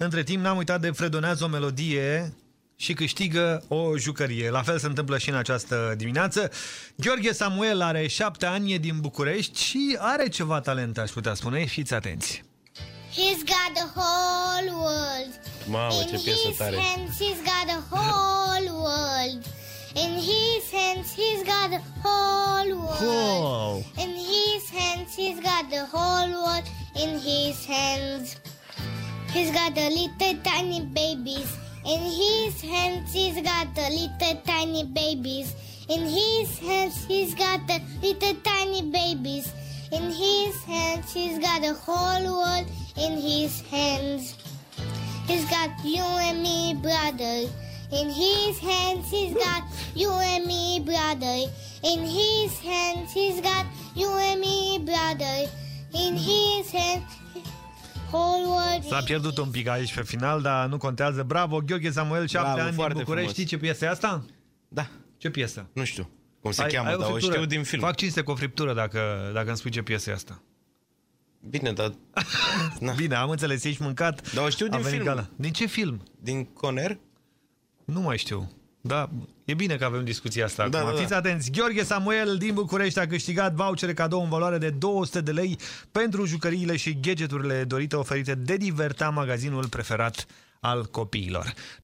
Între timp n-am uitat de fredonează o melodie și câștigă o jucărie. La fel se întâmplă și în această dimineață. Gheorghe Samuel are 7 ani, e din București și are ceva talent, aș putea spune. Fiți atenți. He's got the whole world. Mamă, ce piesă tare. In his hands he's got the whole world. In his hands he's got the whole world. Wow. In his hands he's got the whole world. In his hands he's got the little tiny babies. In his hands he's got the little tiny babies. In his hands he's got the little tiny babies. In his hands he's got the whole world. In his hands he's got you and me, brother. In his hands he's got you and me, brother. In his hands he's got you and me, brother. In his hands whole world. S-a pierdut un pic aici pe final, dar nu contează. Bravo, Gheorghe Samuel, 7 ani din București. Știi ce piesă e asta? Da. Ce piesă? Nu știu cum se cheamă, dar o știu din film. Fac cinste cu o friptură dacă îmi spui ce piesă e asta. Bine, dar... Bine, am înțeles, ești mâncat. Dar o știu din film. Gala. Din ce film? Din Conner? Nu mai știu. Da, e bine că avem discuția asta acum. Da. Fiți atenți, Gheorghe Samuel din București a câștigat vouchere cadou în valoare de 200 de lei pentru jucăriile și gadgeturile dorite oferite de Diverta, magazinul preferat al copiilor.